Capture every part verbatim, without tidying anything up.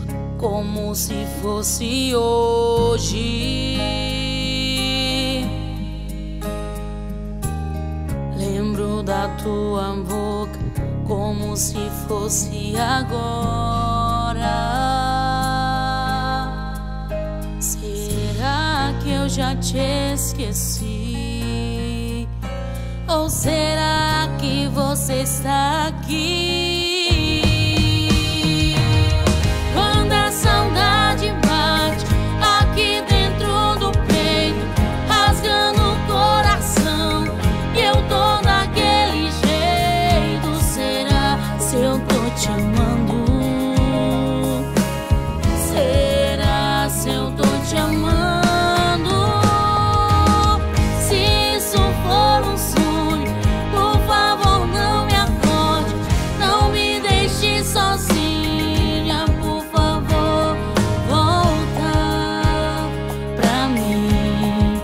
como se fosse hoje. Lembro da tua boca como se fosse agora. Será que eu já te esqueci? Ou será que você está aqui? Quando a saudade bate aqui dentro do peito, rasgando o coração, e eu tô daquele jeito, será se eu tô te amando? Será se eu tô te amando? Sozinha, por favor, volta pra mim.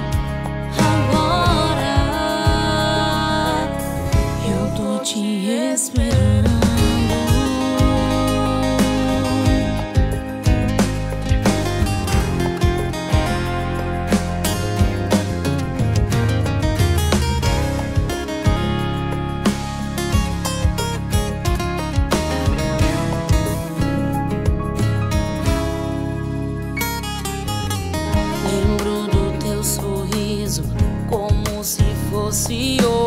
Agora eu tô te esperando. Lembro do teu sorriso como se fosse hoje.